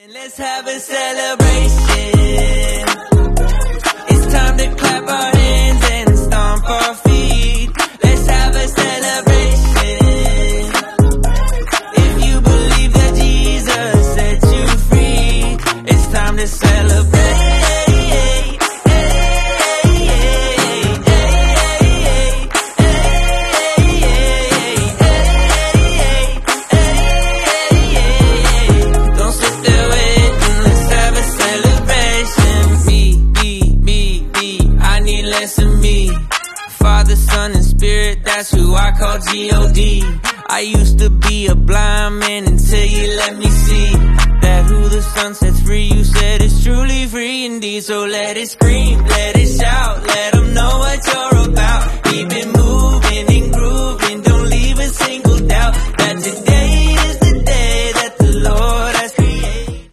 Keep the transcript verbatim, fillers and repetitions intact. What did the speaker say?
Let's have a celebration. It's time to clap our hands and stomp our feet. Let's have a celebration. If you believe that Jesus set you free, it's time to celebrate. Father, Son, and Spirit, that's who I call G O D I used to be a blind man until you let me see that who the Son sets free, you said is truly free indeed. So let it scream, let it shout, let them know what you're about. Keep it